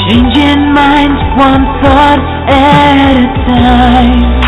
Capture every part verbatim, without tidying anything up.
Changing minds one thought at a time.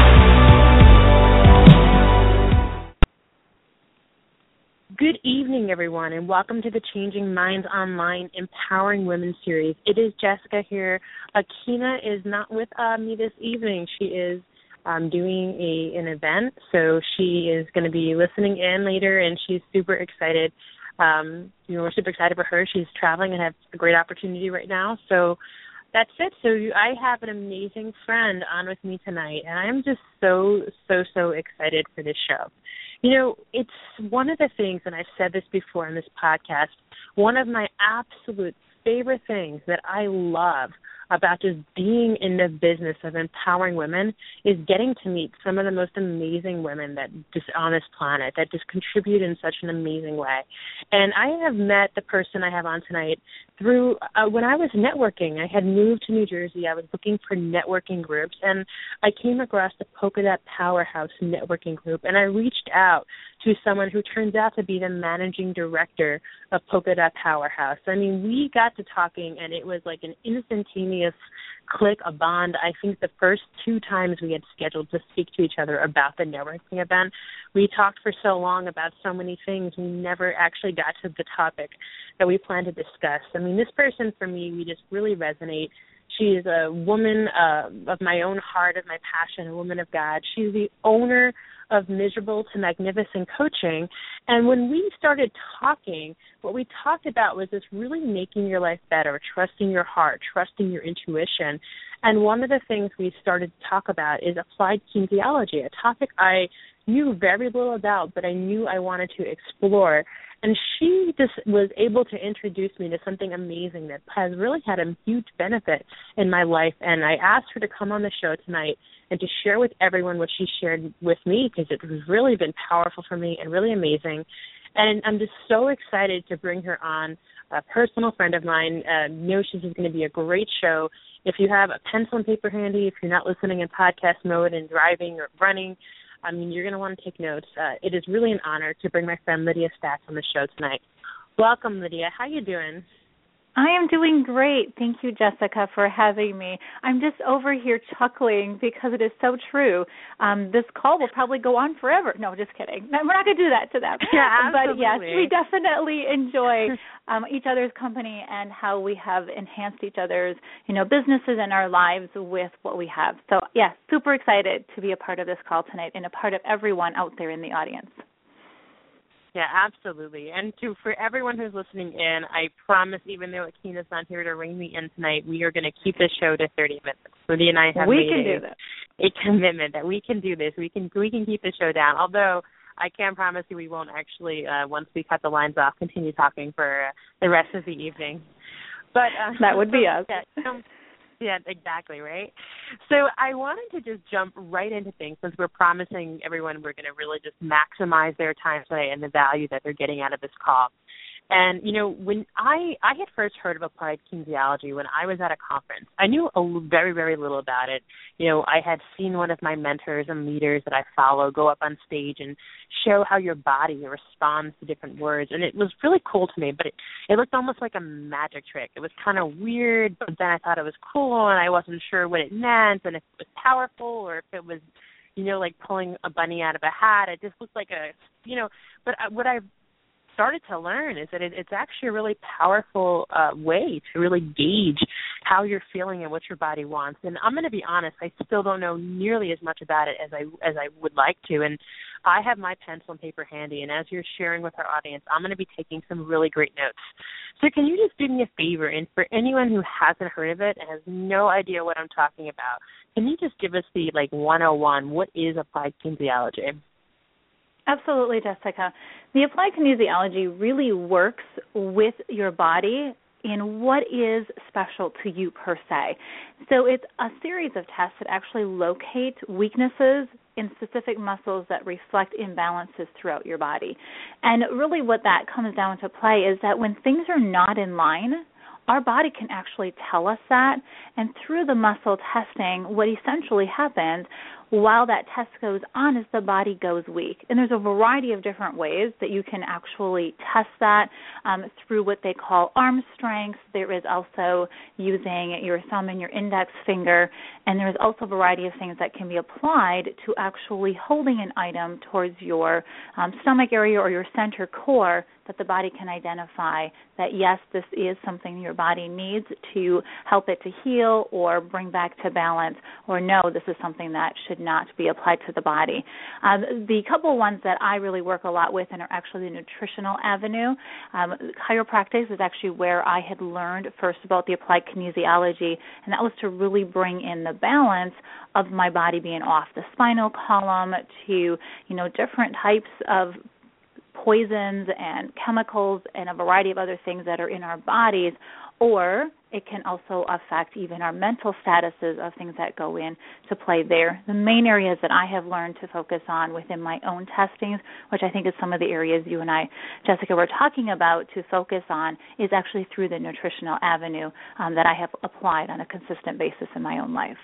Good evening, everyone, and welcome to the Changing Minds Online Empowering Women series. It is Jessica here. Akina is not with uh, me this evening. She is um, doing a an event, so she is going to be listening in later, and she's super excited. Um, you know, we're super excited for her. She's traveling and has a great opportunity right now. So that's it. So I have an amazing friend on with me tonight, and I'm just so, so, so excited for this show. You know, it's one of the things, and I've said this before in this podcast, one of my absolute favorite things that I love about just being in the business of empowering women is getting to meet some of the most amazing women that just on this planet that just contribute in such an amazing way. And I have met the person I have on tonight through uh, when I was networking. I had moved to New Jersey. I was looking for networking groups, and I came across the Polka Dot Powerhouse networking group, and I reached out to someone who turns out to be the managing director of Polka Dot Powerhouse. I mean, we got to talking, and it was like an instantaneous click, a bond. I think the first two times we had scheduled to speak to each other about the networking event, we talked for so long about so many things, we never actually got to the topic that we planned to discuss. I mean, this person, for me, we just really resonate. She is a woman uh, of my own heart, of my passion, a woman of God. She's the owner of Miserable to Magnificent Coaching. And when we started talking, what we talked about was this really making your life better, trusting your heart, trusting your intuition. And one of the things we started to talk about is applied kinesiology, a topic I knew very little about, but I knew I wanted to explore. And she just was able to introduce me to something amazing that has really had a huge benefit in my life. And I asked her to come on the show tonight and to share with everyone what she shared with me, because it has really been powerful for me and really amazing. And I'm just so excited to bring her on, a personal friend of mine. Uh, know she's going to be a great show. If you have a pencil and paper handy, if you're not listening in podcast mode and driving or running, I mean, you're going to want to take notes. Uh, it is really an honor to bring my friend Lydia Stacks on the show tonight. Welcome, Lydia. How you doing? I am doing great. Thank you, Jessica, for having me. I'm just over here chuckling because it is so true. Um, this call will probably go on forever. No, just kidding. No, we're not going to do that to them. Yeah, absolutely. But, yes, we definitely enjoy um, each other's company and how we have enhanced each other's, you know, businesses and our lives with what we have. So, yes, super excited to be a part of this call tonight and a part of everyone out there in the audience. Yeah, absolutely. And to for everyone who's listening in, I promise, even though Akina's not here to ring me in tonight, we are going to keep this show to thirty minutes. Lydia and I have we made can a, do this. a commitment that we can do this. We can we can keep the show down. Although I can promise you, we won't actually uh, once we cut the lines off continue talking for uh, the rest of the evening. But uh, that would be us. Yeah, um, Yeah, exactly, right? So I wanted to just jump right into things, since we're promising everyone we're going to really just maximize their time today and the value that they're getting out of this call. And, you know, when I, I had first heard of applied kinesiology when I was at a conference, I knew a very, very little about it. You know, I had seen one of my mentors and leaders that I follow go up on stage and show how your body responds to different words. And it was really cool to me, but it, it looked almost like a magic trick. It was kind of weird, but then I thought it was cool, and I wasn't sure what it meant and if it was powerful or if it was, you know, like pulling a bunny out of a hat. It just looked like a, you know, but what I've started to learn is that it, it's actually a really powerful uh, way to really gauge how you're feeling and what your body wants. And I'm going to be honest, I still don't know nearly as much about it as I as I would like to. And I have my pencil and paper handy, and as you're sharing with our audience, I'm going to be taking some really great notes. So can you just do me a favor, and for anyone who hasn't heard of it and has no idea what I'm talking about, can you just give us the, like, one oh one, what is applied kinesiology? Absolutely, Jessica. The applied kinesiology really works with your body in what is special to you per se. So it's a series of tests that actually locate weaknesses in specific muscles that reflect imbalances throughout your body. And really what that comes down to play is that when things are not in line, our body can actually tell us that. And through the muscle testing, what essentially happens, while that test goes on as the body goes weak. And there's a variety of different ways that you can actually test that um, through what they call arm strength. There is also using your thumb and your index finger, and there's also a variety of things that can be applied to actually holding an item towards your um, stomach area or your center core, that the body can identify that, yes, this is something your body needs to help it to heal or bring back to balance, or no, this is something that should not be applied to the body. Um, the couple ones that I really work a lot with and are actually the nutritional avenue. Um, chiropractic is actually where I had learned first about the applied kinesiology, and that was to really bring in the balance of my body being off the spinal column to, you know, different types of poisons and chemicals and a variety of other things that are in our bodies, or it can also affect even our mental statuses of things that go in to play there. The main areas that I have learned to focus on within my own testings, which I think is some of the areas you and I, Jessica, were talking about to focus on, is actually through the nutritional avenue um, that I have applied on a consistent basis in my own life.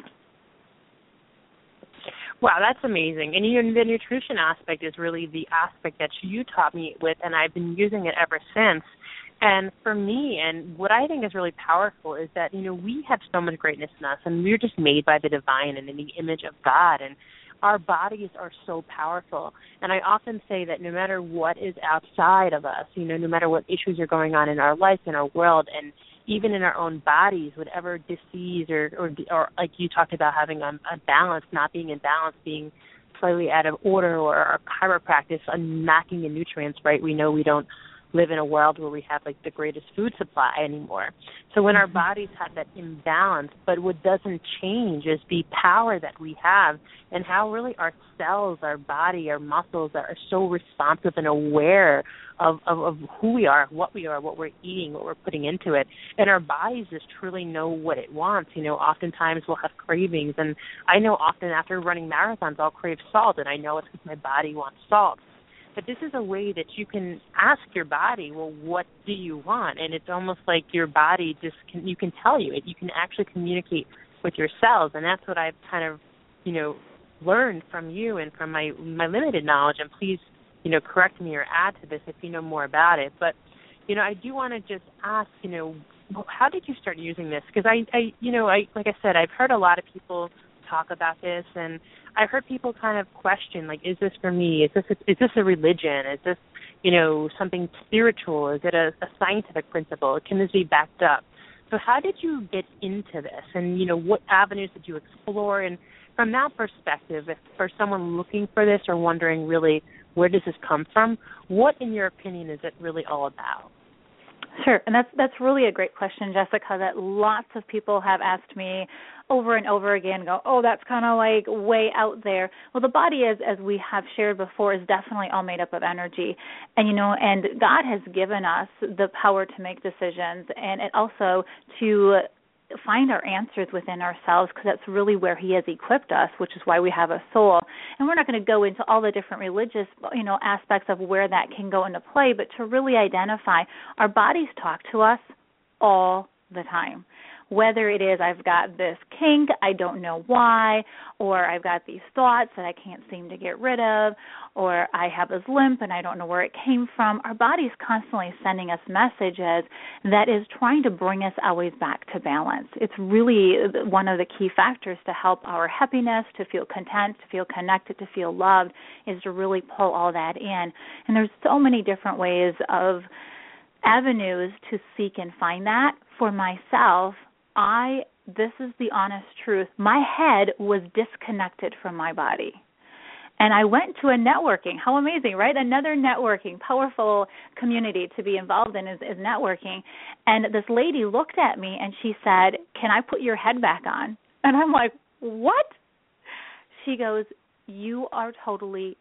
Wow, that's amazing. And you know, the nutrition aspect is really the aspect that you taught me with, and I've been using it ever since. And for me, and what I think is really powerful is that, you know, we have so much greatness in us, and we're just made by the divine and in the image of God, and our bodies are so powerful. And I often say that no matter what is outside of us, you know, no matter what issues are going on in our life, in our world, and even in our own bodies, whatever disease or, or, or like you talked about having a, a balance, not being in balance, being slightly out of order, or our chiropractic, lacking in nutrients, right? We know we don't live in a world where we have like the greatest food supply anymore. So when our bodies have that imbalance, but what doesn't change is the power that we have and how really our cells, our body, our muscles are so responsive and aware of, of, of who we are, what we are, what we're eating, what we're putting into it. And our bodies just truly know what it wants. You know, oftentimes we'll have cravings. And I know often after running marathons, I'll crave salt, and I know it's because my body wants salt. But this is a way that you can ask your body, well, what do you want? And it's almost like your body just can, you can tell you it. You can actually communicate with your cells, and that's what I've kind of, you know, learned from you and from my my limited knowledge. And please, you know, correct me or add to this if you know more about it. But, you know, I do want to just ask, you know, how did you start using this? Because I, I, you know, I like I said, I've heard a lot of people talk about this, and I've heard people kind of question, like, is this for me? Is this a, is this a religion? Is this, you know, something spiritual? Is it a, a scientific principle? Can this be backed up? So how did you get into this? And, you know, what avenues did you explore? And from that perspective, if for someone looking for this or wondering really where does this come from, what, in your opinion, is it really all about? Sure, and that's that's really a great question, Jessica, that lots of people have asked me over and over again, go, oh, that's kind of like way out there. Well, the body is, as we have shared before, is definitely all made up of energy. And, you know, and God has given us the power to make decisions, and it also to find our answers within ourselves, because that's really where he has equipped us, which is why we have a soul. And we're not going to go into all the different religious, you know, aspects of where that can go into play, but to really identify our bodies talk to us all the time. Whether it is I've got this kink, I don't know why, or I've got these thoughts that I can't seem to get rid of, or I have this limp and I don't know where it came from, our body's constantly sending us messages that is trying to bring us always back to balance. It's really one of the key factors to help our happiness, to feel content, to feel connected, to feel loved, is to really pull all that in. And there's so many different ways of avenues to seek and find that. For myself, I, this is the honest truth, my head was disconnected from my body. And I went to a networking. How amazing, right? Another networking, powerful community to be involved in is, is networking. And this lady looked at me and she said, can I put your head back on? And I'm like, what? She goes, you are totally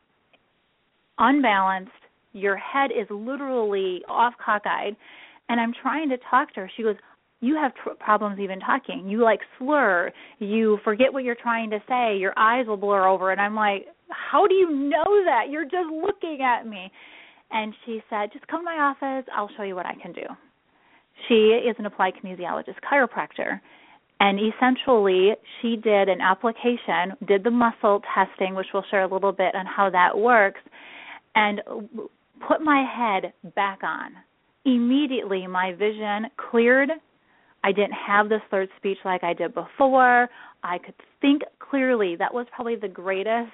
unbalanced. Your head is literally off cockeyed. And I'm trying to talk to her. She goes, you have tr- problems even talking. You, like, slur. You forget what you're trying to say. Your eyes will blur over. And I'm like, how do you know that? You're just looking at me. And she said, just come to my office. I'll show you what I can do. She is an applied kinesiologist, chiropractor. And essentially, she did an application, did the muscle testing, which we'll share a little bit on how that works, and put my head back on. Immediately, my vision cleared. I didn't have the slurred speech like I did before. I could think clearly. That was probably the greatest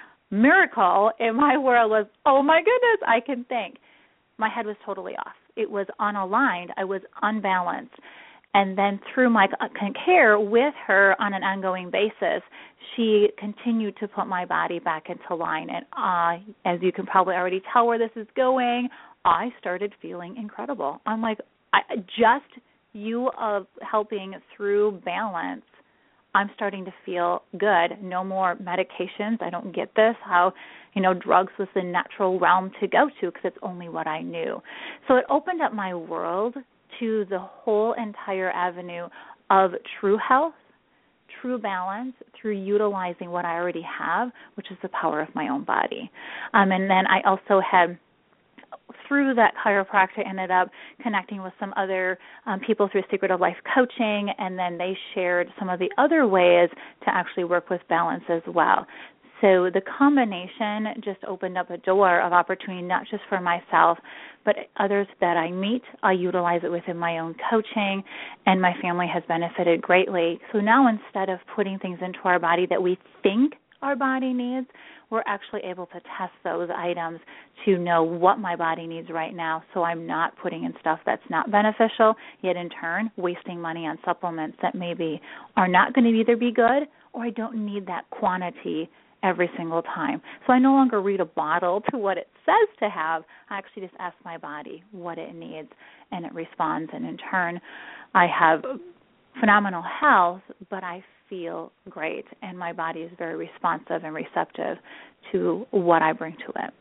miracle in my world was, oh, my goodness, I can think. My head was totally off. It was unaligned. I was unbalanced. And then through my care with her on an ongoing basis, she continued to put my body back into line. And I, as you can probably already tell where this is going, I started feeling incredible. I'm like, I, just you of helping through balance, I'm starting to feel good. No more medications. I don't get this, how, you know, drugs was the natural realm to go to because it's only what I knew. So it opened up my world to the whole entire avenue of true health, true balance through utilizing what I already have, which is the power of my own body. Um, and then I also had, through that chiropractor, ended up connecting with some other um, people through Secret of Life coaching, and then they shared some of the other ways to actually work with balance as well. So the combination just opened up a door of opportunity, not just for myself, but others that I meet. I utilize it within my own coaching, and my family has benefited greatly. So now instead of putting things into our body that we think our body needs, we're actually able to test those items to know what my body needs right now, so I'm not putting in stuff that's not beneficial, yet in turn wasting money on supplements that maybe are not going to either be good or I don't need that quantity every single time. So I no longer read a bottle to what it says to have. I actually just ask my body what it needs, and it responds. And in turn, I have phenomenal health, but I feel great, and my body is very responsive and receptive to what I bring to it.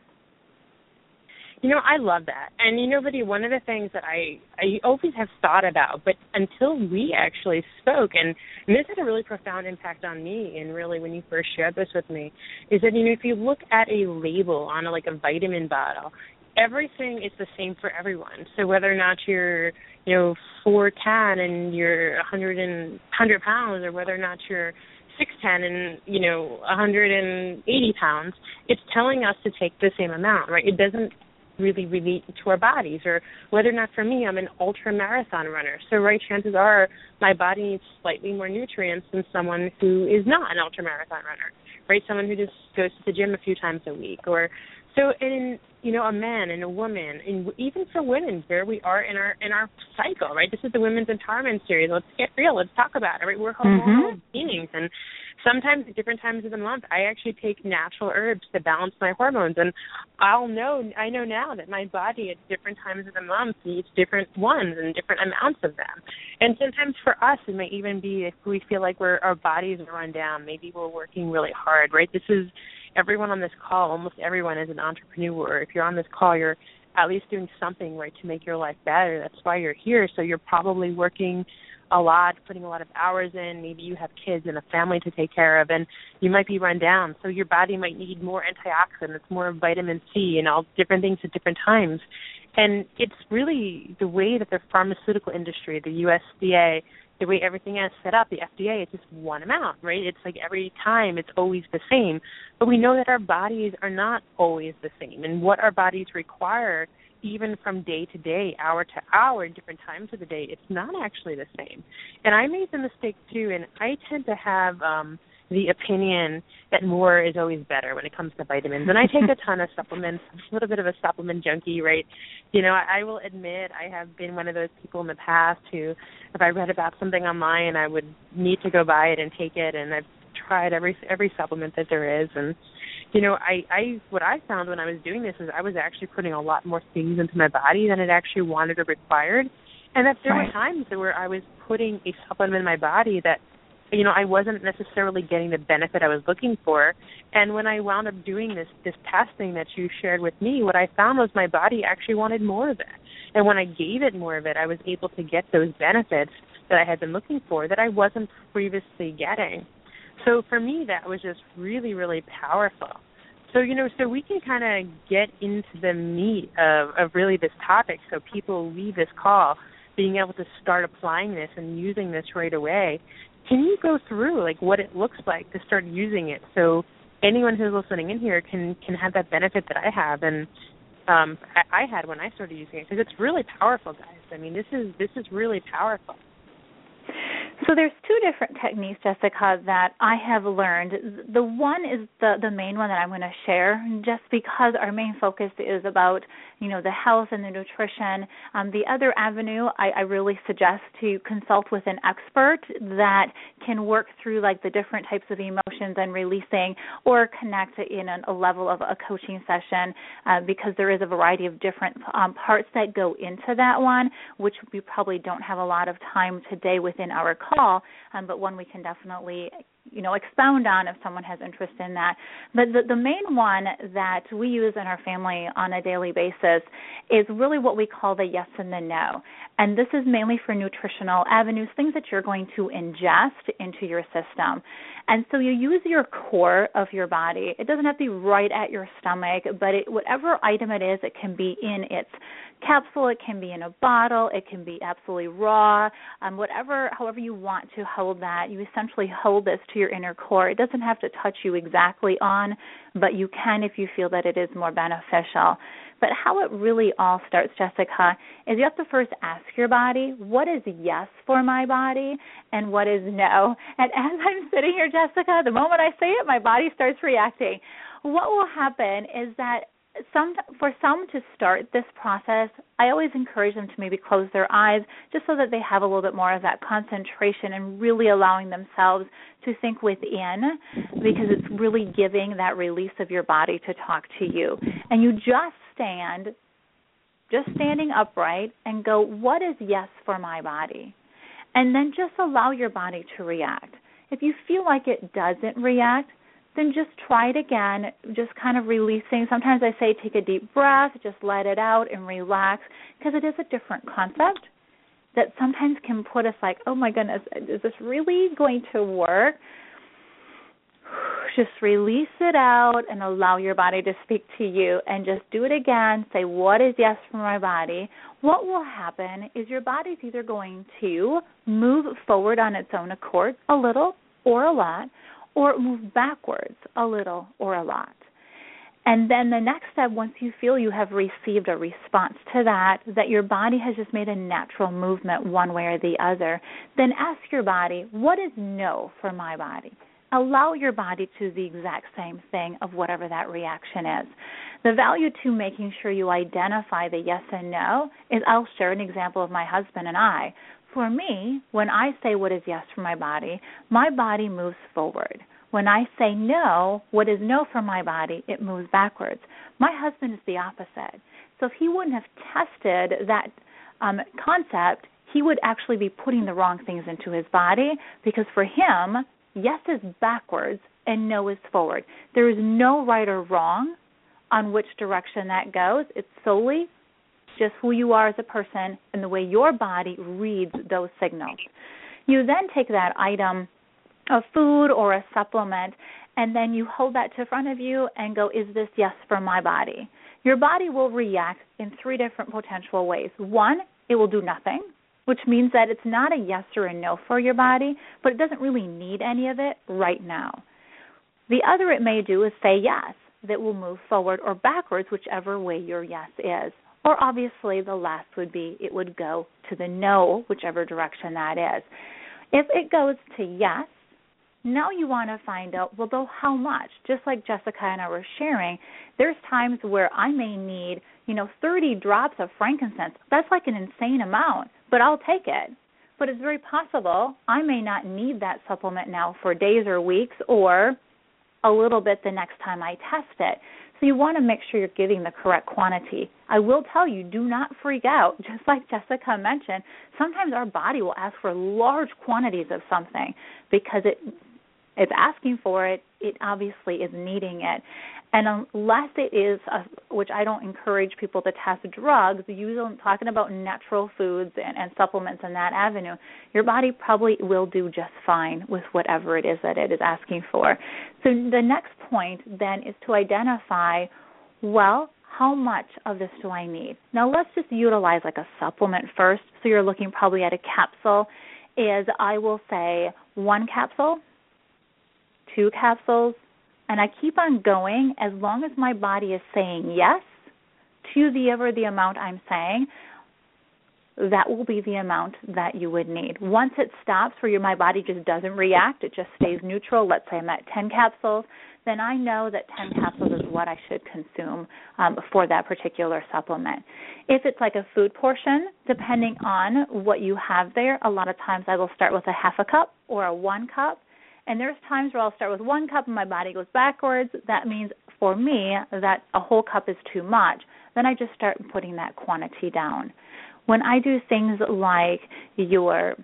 You know, I love that. And, you know, Vicky, one of the things that I, I always have thought about, but until we actually spoke, and, and this had a really profound impact on me, and really when you first shared this with me, is that, you know, if you look at a label on a, like a vitamin bottle, everything is the same for everyone. So whether or not you're, you know, four ten and you're one hundred, and, one hundred pounds, or whether or not you're six ten and, you know, one hundred eighty pounds, it's telling us to take the same amount, right? It doesn't really relate to our bodies, or whether or not, for me, I'm an ultra marathon runner. So, right, chances are my body needs slightly more nutrients than someone who is not an ultra marathon runner, right? Someone who just goes to the gym a few times a week, or so. In, you know, a man and a woman, and even for women, where we are in our in our cycle, right? This is the Women's Empowerment Series. Let's get real. Let's talk about it, right? We're hormonal mm-hmm. beings, and sometimes at different times of the month, I actually take natural herbs to balance my hormones, and I'll know, I know now that my body at different times of the month needs different ones and different amounts of them. And sometimes for us, it may even be if we feel like we're our bodies are run down, maybe we're working really hard, right? This is everyone on this call, almost everyone is an entrepreneur. If you're on this call, you're at least doing something, right, to make your life better. That's why you're here. So you're probably working a lot, putting a lot of hours in. Maybe you have kids and a family to take care of, and you might be run down. So your body might need more antioxidants, more vitamin C, and all different things at different times. And it's really the way that the pharmaceutical industry, the U S D A, the way everything is set up, the F D A, it's just one amount, right? It's like every time it's always the same. But we know that our bodies are not always the same, and what our bodies require, even from day to day, hour to hour, different times of the day, it's not actually the same. And I made the mistake too, and I tend to have um, the opinion that more is always better when it comes to vitamins. And I take a ton of supplements. I'm a little bit of a supplement junkie, right? You know, I, I will admit I have been one of those people in the past who, if I read about something online, I would need to go buy it and take it, and I've tried every every supplement that there is. And you know, I, I what I found when I was doing this is I was actually putting a lot more things into my body than it actually wanted or required. And that there right. were times where I was putting a supplement in my body that, you know, I wasn't necessarily getting the benefit I was looking for. And when I wound up doing this, this testing that you shared with me, what I found was my body actually wanted more of it. And when I gave it more of it, I was able to get those benefits that I had been looking for that I wasn't previously getting. So for me, that was just really, really powerful. So, you know, so we can kind of get into the meat of, of really this topic so people leave this call being able to start applying this and using this right away. Can you go through like what it looks like to start using it so anyone who's listening in here can, can have that benefit that I have and um, I, I had when I started using it? Because it's really powerful, guys. I mean, this is this is really powerful. So there's two different techniques, Jessica, that I have learned. The one is the, the main one that I'm going to share, just because our main focus is about, you know, the health and the nutrition. Um, the other avenue, I, I really suggest to consult with an expert that can work through, like, the different types of emotions and releasing, or connect in a, a level of a coaching session, uh, because there is a variety of different um, parts that go into that one, which we probably don't have a lot of time today within our call, um, but one we can definitely, you know, expound on if someone has interest in that. But the, the main one that we use in our family on a daily basis is really what we call the yes and the no. And this is mainly for nutritional avenues, things that you're going to ingest into your system. And so you use your core of your body. It doesn't have to be right at your stomach, but it, whatever item it is, it can be in its capsule, it can be in a bottle, it can be absolutely raw, um, whatever, however you want to hold that. You essentially hold this to your inner core. It doesn't have to touch you exactly on, but you can if you feel that it is more beneficial. But how it really all starts, Jessica, is you have to first ask your body, what is yes for my body and what is no? And as I'm sitting here, Jessica, the moment I say it, my body starts reacting. What will happen is that Some, for some to start this process, I always encourage them to maybe close their eyes just so that they have a little bit more of that concentration and really allowing themselves to think within, because it's really giving that release of your body to talk to you. And you just stand, just standing upright and go, what is yes for my body? And then just allow your body to react. If you feel like it doesn't react, then just try it again, just kind of releasing. Sometimes I say take a deep breath, just let it out and relax, because it is a different concept that sometimes can put us like, oh, my goodness, is this really going to work? Just release it out and allow your body to speak to you, and just do it again. Say, what is yes for my body? What will happen is your body's either going to move forward on its own accord a little or a lot, or move backwards a little or a lot. And then the next step, once you feel you have received a response to that, that your body has just made a natural movement one way or the other, then ask your body, what is no for my body? Allow your body to do the exact same thing of whatever that reaction is. The value to making sure you identify the yes and no is, I'll share an example of my husband and I. For me, when I say what is yes for my body, my body moves forward. When I say no, what is no for my body, it moves backwards. My husband is the opposite. So if he wouldn't have tested that um, concept, he would actually be putting the wrong things into his body, because for him, yes is backwards and no is forward. There is no right or wrong on which direction that goes. It's solely just who you are as a person and the way your body reads those signals. You then take that item of food or a supplement, and then you hold that to front of you and go, is this yes for my body? Your body will react in three different potential ways. One, it will do nothing, which means that it's not a yes or a no for your body, but it doesn't really need any of it right now. The other it may do is say yes, that will move forward or backwards, whichever way your yes is. Or obviously the last would be it would go to the no, whichever direction that is. If it goes to yes, now you want to find out, well, though, how much? Just like Jessica and I were sharing, there's times where I may need, you know, thirty drops of frankincense. That's like an insane amount, but I'll take it. But it's very possible I may not need that supplement now for days or weeks, or a little bit the next time I test it. So you want to make sure you're getting the correct quantity. I will tell you, do not freak out. Just like Jessica mentioned, sometimes our body will ask for large quantities of something because it it's asking for it. It obviously is needing it. And unless it is, a, which I don't encourage people to test drugs, usually I'm talking about natural foods and, and supplements in that avenue, your body probably will do just fine with whatever it is that it is asking for. So the next point then is to identify, well, how much of this do I need? Now, let's just utilize like a supplement first. So you're looking probably at a capsule. Is I will say one capsule, two capsules, and I keep on going as long as my body is saying yes to the ever the amount I'm saying. That will be the amount that you would need. Once it stops where your, my body just doesn't react, it just stays neutral, let's say I'm at ten capsules, then I know that ten capsules is what I should consume um, for that particular supplement. If it's like a food portion, depending on what you have there, a lot of times I will start with a half a cup or a one cup. And there's times where I'll start with one cup and my body goes backwards. That means for me that a whole cup is too much. Then I just start putting that quantity down. When I do things like your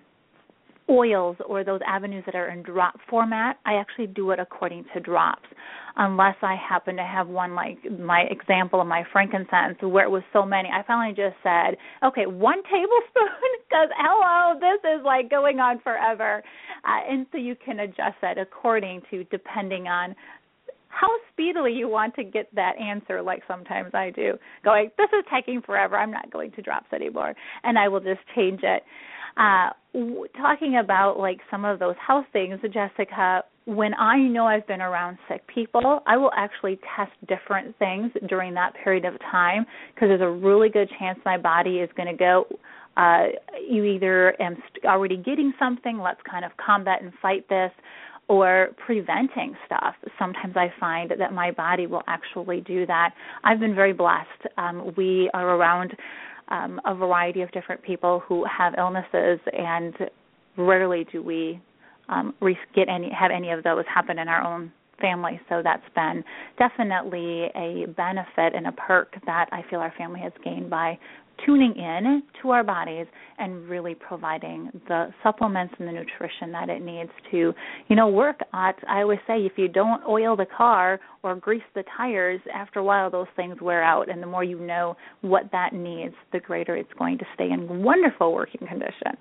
oils or those avenues that are in drop format, I actually do it according to drops, unless I happen to have one like my example of my frankincense where it was so many. I finally just said, okay, one tablespoon, because hello, this is like going on forever. Uh, and so you can adjust that according to, depending on how speedily you want to get that answer, like sometimes I do, going, this is taking forever, I'm not going to drops anymore, and I will just change it. Uh, w- talking about like some of those health things, Jessica, when I know I've been around sick people, I will actually test different things during that period of time, because there's a really good chance my body is going to go, uh, you either am already getting something, let's kind of combat and fight this, or preventing stuff. Sometimes I find that my body will actually do that. I've been very blessed. Um, we are around um, a variety of different people who have illnesses, and rarely do we um, get any have any of those happen in our own family. So that's been definitely a benefit and a perk that I feel our family has gained by tuning in to our bodies and really providing the supplements and the nutrition that it needs to, you know, work at. I always say if you don't oil the car or grease the tires, after a while those things wear out, and the more you know what that needs, the greater it's going to stay in wonderful working condition.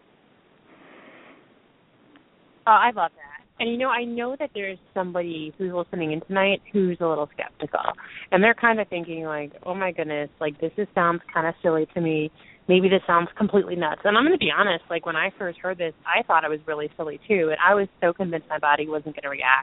Oh, I love that. And, you know, I know that there's somebody who's listening in tonight who's a little skeptical. And they're kind of thinking, like, oh, my goodness, like, this is, sounds kind of silly to me. Maybe this sounds completely nuts. And I'm going to be honest, like, when I first heard this, I thought it was really silly, too. And I was so convinced my body wasn't going to react.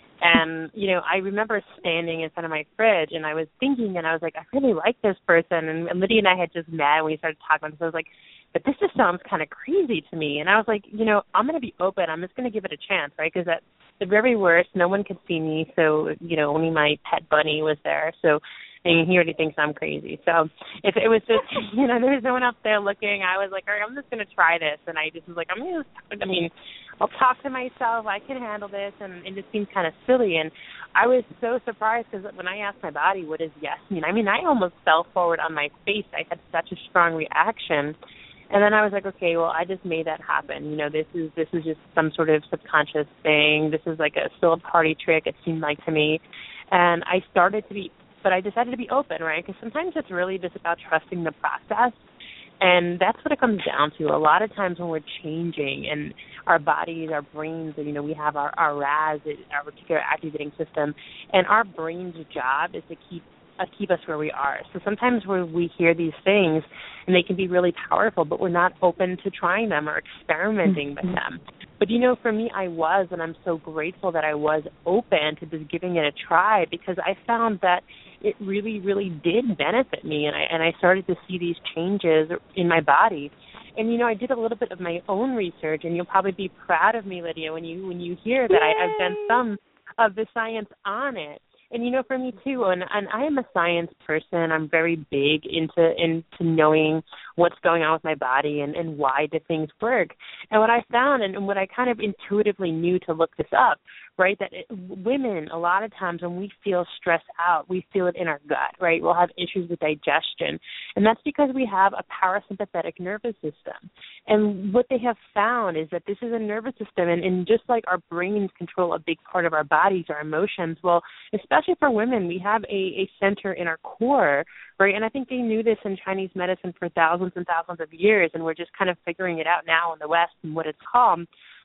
And, you know, I remember standing in front of my fridge, and I was thinking, and I was like, I really like this person. And, and Lydia and I had just met, and we started talking about this. I was like, but this just sounds kind of crazy to me. And I was like, you know, I'm going to be open. I'm just going to give it a chance, right? Because at the very worst, no one could see me. So, you know, only my pet bunny was there. So, and he already thinks I'm crazy. So if it was just, you know, there was no one else there looking, I was like, all right, I'm just going to try this. And I just was like, I'm going to, I mean, I'll talk to myself. I can handle this. And it just seemed kind of silly. And I was so surprised because when I asked my body, what does yes mean? I mean, I almost fell forward on my face. I had such a strong reaction. And then I was like, okay, well, I just made that happen. You know, this is this is just some sort of subconscious thing. This is like a still a party trick, it seemed like to me. And I started to be, but I decided to be open, right? Because sometimes it's really just about trusting the process. And that's what it comes down to. A lot of times when we're changing and our bodies, our brains, you know, we have our, our R A S, our reticular activating system, and our brain's job is to keep Uh, keep us where we are. So sometimes where we hear these things, and they can be really powerful, but we're not open to trying them or experimenting with them. But, you know, for me, I was, and I'm so grateful that I was open to just giving it a try, because I found that it really, really did benefit me, and I and I started to see these changes in my body. And, you know, I did a little bit of my own research, and you'll probably be proud of me, Lydia, when you when you hear that I, I've done some of the science on it. And, you know, for me, too, and, and I am a science person. I'm very big into into knowing what's going on with my body and, and why do things work. And what I found, and, and what I kind of intuitively knew to look this up, right, that it, women, a lot of times when we feel stressed out, we feel it in our gut, right? We'll have issues with digestion. And that's because we have a parasympathetic nervous system. And what they have found is that this is a nervous system, and, and just like our brains control a big part of our bodies, our emotions, well, especially for women, we have a, a center in our core, right? And I think they knew this in Chinese medicine for thousands and thousands of years, and we're just kind of figuring it out now in the West and what it's called.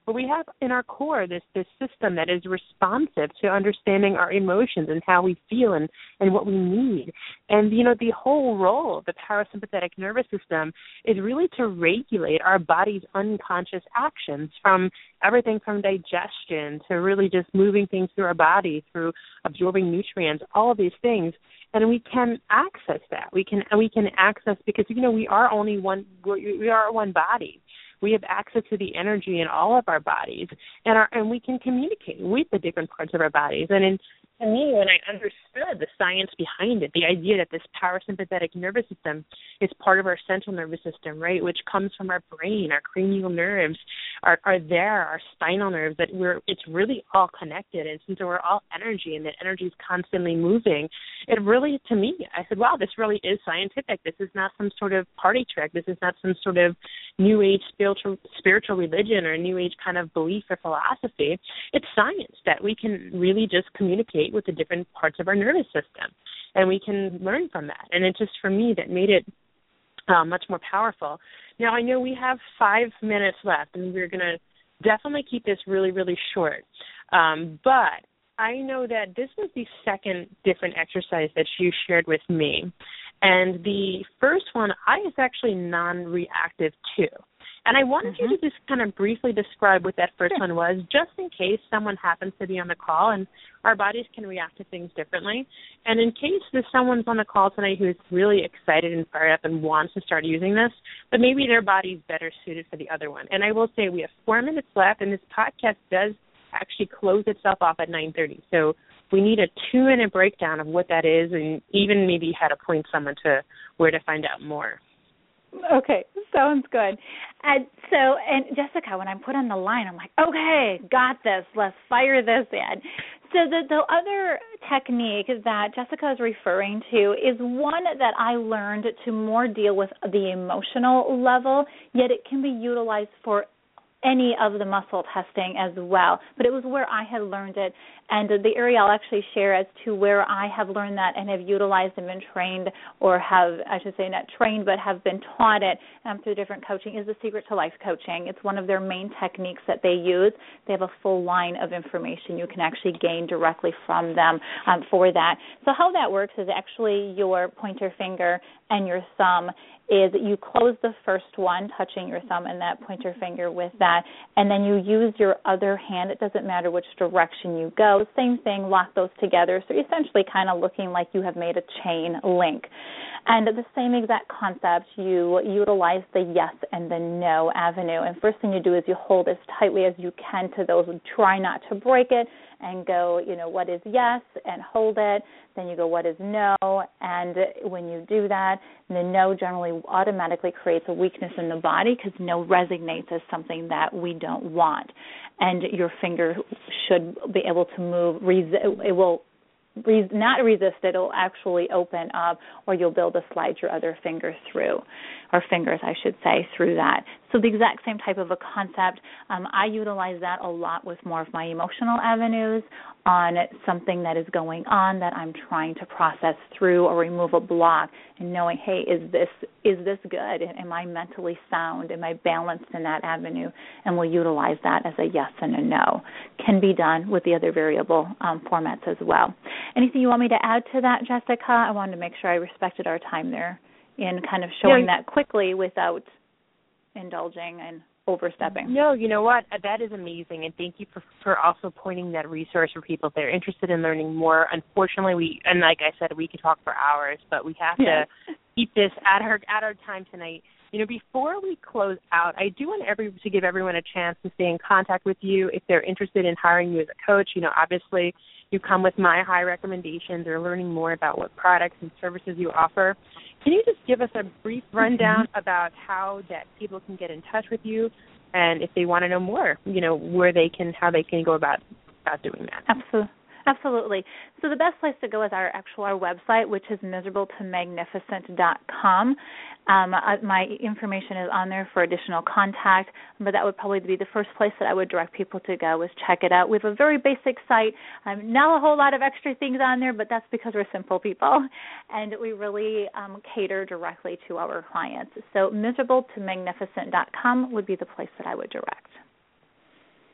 but we have in our core this this system that is responsive to understanding our emotions and how we feel and, and what we need. And, you know, the whole role of the parasympathetic nervous system is really to regulate our body's unconscious actions, from everything from digestion to really just moving things through our body, through absorbing nutrients, all of these things. And we can access that. We can we can access, because, you know, we are only one, we are one body. We have access to the energy in all of our bodies, and our, and we can communicate with the different parts of our bodies. And in, to me, when I understood the science behind it, the idea that this parasympathetic nervous system is part of our central nervous system, right, which comes from our brain, our cranial nerves are, are there, our spinal nerves, that we're it's really all connected. And since we're all energy and that energy is constantly moving, it really, to me, I said, wow, this really is scientific. This is not some sort of party trick. This is not some sort of New Age spiritual, spiritual religion or New Age kind of belief or philosophy. It's science that we can really just communicate with the different parts of our nervous system, and we can learn from that. And it just, for me, that made it uh, much more powerful. Now, I know we have five minutes left, and we're going to definitely keep this really, really short. Um, but I know that this was the second different exercise that you shared with me. And the first one I was actually non-reactive to. And I wanted mm-hmm. you to just kind of briefly describe what that first sure. one was, just in case someone happens to be on the call, and our bodies can react to things differently. And in case there's someone's on the call tonight who's really excited and fired up and wants to start using this, but maybe their body's better suited for the other one. And I will say we have four minutes left, and this podcast does actually close itself off at nine thirty. So we need a two-minute breakdown of what that is, and even maybe how to point someone to where to find out more. Okay, sounds good. And so, and Jessica, when I'm put on the line, I'm like, okay, got this. Let's fire this in. So the, the other technique that Jessica is referring to is one that I learned to more deal with the emotional level, yet it can be utilized for any of the muscle testing as well. But it was where I had learned it, and the area I'll actually share as to where I have learned that and have utilized and been trained, or have, I should say not trained, but have been taught it um, through different coaching, is the Secret to Life coaching. It's one of their main techniques that they use. They have a full line of information you can actually gain directly from them um, for that. So how that works is actually your pointer finger and your thumb is you close the first one, touching your thumb and that pointer finger with that, and then you use your other hand. It doesn't matter which direction you go. Same thing, lock those together. So you're essentially kind of looking like you have made a chain link. And the same exact concept, you utilize the yes and the no avenue. And first thing you do is you hold as tightly as you can to those. Try not to break it, and go, you know, what is yes, and hold it. Then you go, what is no, and when you do that, the no generally automatically creates a weakness in the body, because no resonates as something that we don't want. And your finger should be able to move. It will not resist it, it'll actually open up, or you'll be able to slide your other finger through, or fingers, I should say, through that. So the exact same type of a concept. Um, I utilize that a lot with more of my emotional avenues on something that is going on that I'm trying to process through or remove a block, and knowing, hey, is this is this good? Am I mentally sound? Am I balanced in that avenue? And we'll utilize that as a yes and a no. Can be done with the other variable um, formats as well. Anything you want me to add to that, Jessica? I wanted to make sure I respected our time there in kind of showing yeah. that quickly without indulging and overstepping. No, you know what? That is amazing, and thank you for, for also pointing that resource for people if they're interested in learning more. Unfortunately, we, and like I said, we could talk for hours, but we have yeah. to keep this at our, at our time tonight. You know, before we close out, I do want every, to give everyone a chance to stay in contact with you if they're interested in hiring you as a coach. You know, obviously you come with my high recommendations or learning more about what products and services you offer. Can you just give us a brief rundown mm-hmm. about how that people can get in touch with you, and if they want to know more, you know, where they can, how they can go about, about doing that? Absolutely. Absolutely. So the best place to go is our actual our website, which is miserable to magnificent dot com. Um, uh, my information is on there for additional contact, but that would probably be the first place that I would direct people to go, is check it out. We have a very basic site, um, not a whole lot of extra things on there, but that's because we're simple people, and we really um, cater directly to our clients. So miserable to magnificent dot com would be the place that I would direct.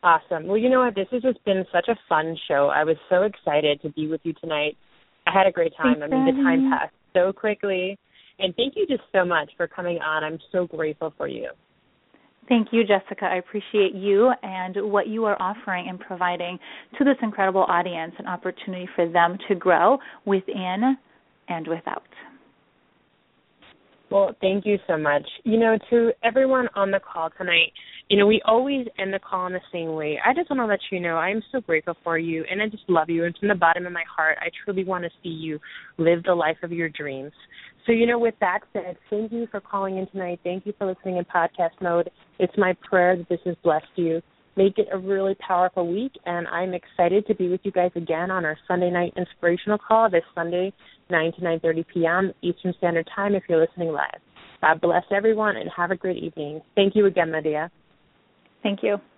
Awesome. Well, you know what? This has just been such a fun show. I was so excited to be with you tonight. I had a great time. Thanks, I mean, the time Annie. passed so quickly. And thank you just so much for coming on. I'm so grateful for you. Thank you, Jessica. I appreciate you and what you are offering and providing to this incredible audience, an opportunity for them to grow within and without. Well, thank you so much. You know, to everyone on the call tonight, you know, we always end the call in the same way. I just want to let you know I'm so grateful for you, and I just love you. And from the bottom of my heart, I truly want to see you live the life of your dreams. So, you know, with that said, thank you for calling in tonight. Thank you for listening in podcast mode. It's my prayer that this has blessed you. Make it a really powerful week, and I'm excited to be with you guys again on our Sunday night inspirational call this Sunday, nine to nine thirty p.m. Eastern Standard Time if you're listening live. God bless everyone, and have a great evening. Thank you again, Lydia. Thank you.